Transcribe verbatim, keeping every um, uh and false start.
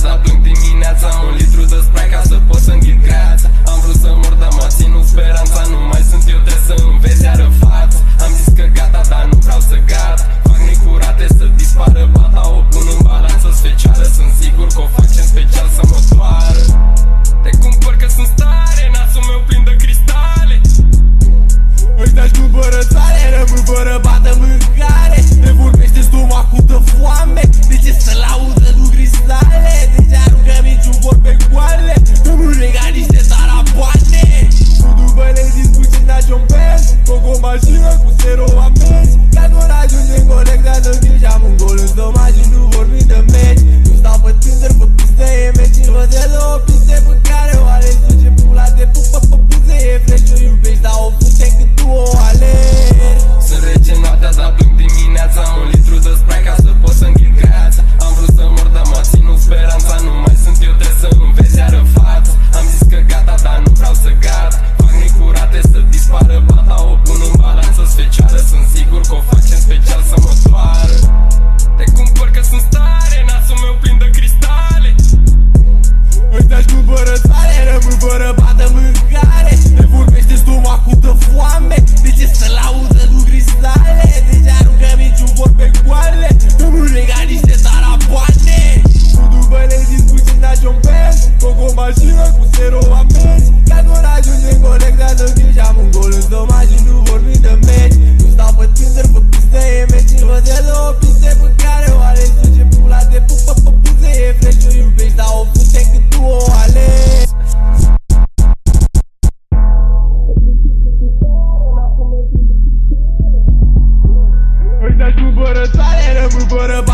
dar plâng dimineața. Un litru de spray ca să pot să înghit greața. Am vrut să mor, dar m-a ținut speranța. Nu mai sunt eu, trebuie să înveți iară față. Am zis că gata, dar nu vreau să gata. Fac necurate să dispară bata. O pun în balanță specială. Sunt sigur că o facem special să mă doară. Te cumpăr că sunt stare, nasul meu plin de cristale. Ăștia-și cumpără țare, rămân fără bată mâncare. Te vorbește stomacul de foame. De ce să laudă cu cristale? De ce aruncă niciun vorbe goale? Că nu lega niște taraboane. Cu dubăle din bucini la John-Benz. Foc o mașină cu zero amenzi. Ca nu ajunge în conectează ghiși. Am un gol în stomac și nu vorbim de meci. Nu stau pe Tinder, pe piste, e meci. Văd de două piste pe care o ales. Duce pula de pupă pe buze. E fresh, o iubești, dar o fute cât tu o alergi. Sunt rece noaptea, dar plâng dimineața. Un litru de spray ca să pot să înghit greața. Am vrut să mor, dar m-a ținut speranța. Nu mai sunt eu, trebuie să înveți iară față. Am zis că gata, dar nu vreau să gata. Fac necurate să dispară bata. O pun în balanță specială. Sunt sigur că o facem special să mă doară. Te cumpăr că sunt stare, nasul meu plin de cristale. Ăștia-și cumpără țare, rămân fără bată mâncare. Te vorbește stomacul de foame. De ce să laudă cu cristale? De ce aruncă niciun vorbe goale? Că nu lega niște taraboane. Cu dubăle din bucini la John-Benz. Foc o mașină cu zero amenzi. Ca nu ajunge în conectează ghiși. Am un gol în stomac și nu vorbim de meci. Nu stau pe Tinder, pe piste, e meci. Văd de două piste pe care o ales. Duce pula de pupă pe buze. E fresh, o iubești, dar o fute cât tu o alegi. Ăștia-și cumpără țare, rămân fără